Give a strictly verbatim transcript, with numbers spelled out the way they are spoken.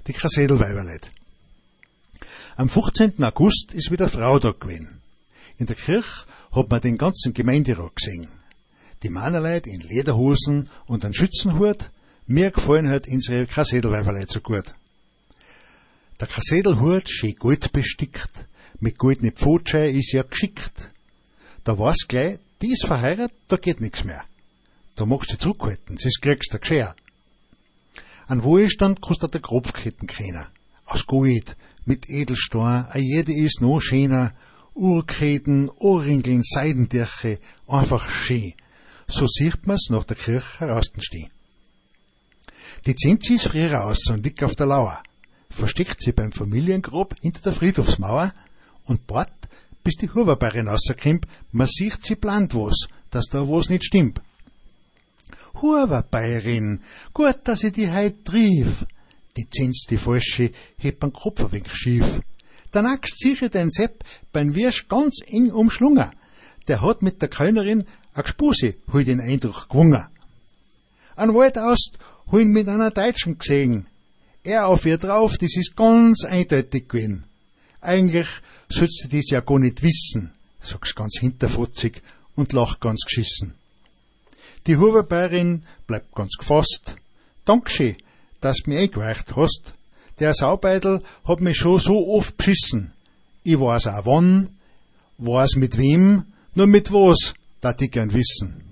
die Krasedelweiberleut. Am fünfzehnten August ist wieder Frautag gewesen. In der Kirche hat man den ganzen Gemeinderat gesehen. Die Männerleut in Lederhosen und einen Schützenhut, mir gefallen halt unsere Krasedelweiberleut so gut. Der Krasedelhut, schön gold bestickt, mit goldenen Pfotschein ist ja geschickt. Da weißt gleich, die ist verheiratet, da geht nichts mehr. Da magst du zurückhalten, sonst kriegst du Geschirr. An Wohlstand kostet der Kropfketten keiner. Aus Gold, mit Edelstein, a jede ist noch schöner, Uhrketten, Ohrringeln, Seidentücher, einfach schön. So sieht man's nach der Kirche herausstehen. Die Zinzi ist früher raus und liegt auf der Lauer, versteckt sie beim Familiengrab hinter der Friedhofsmauer und bart, bis die Huberbeerin rauskommt, man sieht sie plant was, dass da was nicht stimmt. Huberbeerin, gut, dass ich die heut trief. Die Zins, die Falsche, hebt beim Kopf ein wenig schief. Danach ziehe ich den Sepp beim Wirsch ganz eng umschlungen. Der hat mit der Kellnerin a Gspuse hol den Eindruck gewungen. An Waldaust hol ihn mit einer Deutschen gesehen. Er auf ihr drauf, das ist ganz eindeutig gewesen. Eigentlich sollst du das ja gar nicht wissen, sagst ganz hinterfotzig und lacht ganz geschissen. Die Huberbeerin bleibt ganz gefasst. Dankeschön, dass du mich eingeweicht hast. Der Saubeitel hat mich schon so oft beschissen. Ich weiß auch wann, weiß mit wem, nur mit was, dat ich gern wissen.